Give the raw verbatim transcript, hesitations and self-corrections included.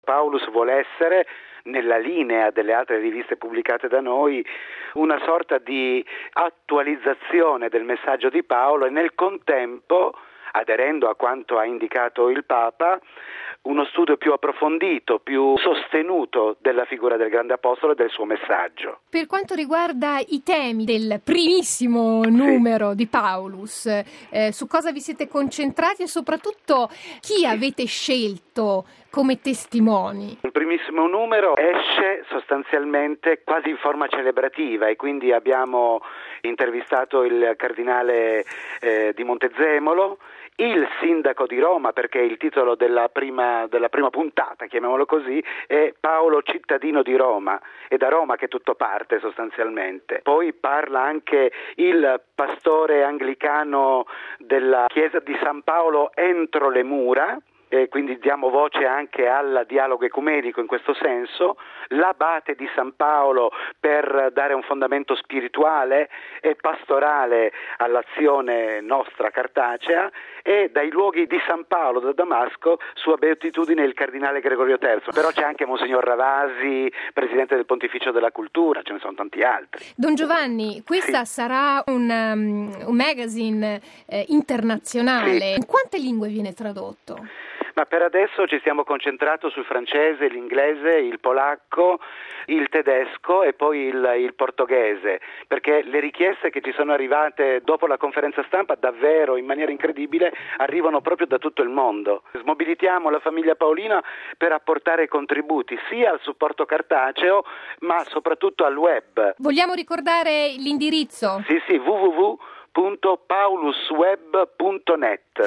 Paulus vuole essere, nella linea delle altre riviste pubblicate da noi, una sorta di attualizzazione del messaggio di Paolo e nel contempo, aderendo a quanto ha indicato il Papa, uno studio più approfondito, più sostenuto della figura del grande apostolo e del suo messaggio. Per quanto riguarda i temi del primissimo numero sì. di Paulus, eh, su cosa vi siete concentrati e soprattutto chi avete scelto come testimoni? Il primissimo numero esce sostanzialmente quasi in forma celebrativa e quindi abbiamo intervistato il cardinale eh, di Montezemolo, il sindaco di Roma, perché il titolo della prima, della prima puntata, chiamiamolo così, è Paolo cittadino di Roma, è da Roma che tutto parte sostanzialmente. Poi parla anche il pastore anglicano della chiesa di San Paolo entro le mura, e quindi diamo voce anche al dialogo ecumenico in questo senso, l'abate di San Paolo per dare un fondamento spirituale e pastorale all'azione nostra cartacea, e dai luoghi di San Paolo da Damasco, sua beatitudine il cardinale Gregorio terzo. Però c'è anche Monsignor Ravasi, presidente del Pontificio della Cultura, ce ne sono tanti altri. Don Giovanni, questa sì. sarà un, um, un magazine eh, internazionale. Sì. In quante lingue viene tradotto? Ma per adesso ci stiamo concentrando sul francese, l'inglese, il polacco, il tedesco e poi il, il portoghese, perché le richieste che ci sono arrivate dopo la conferenza stampa davvero in maniera incredibile arrivano proprio da tutto il mondo. Smobilitiamo la famiglia Paolina per apportare contributi sia al supporto cartaceo ma soprattutto al web. Vogliamo ricordare l'indirizzo? Sì, sì, w w w punto paulusweb punto net.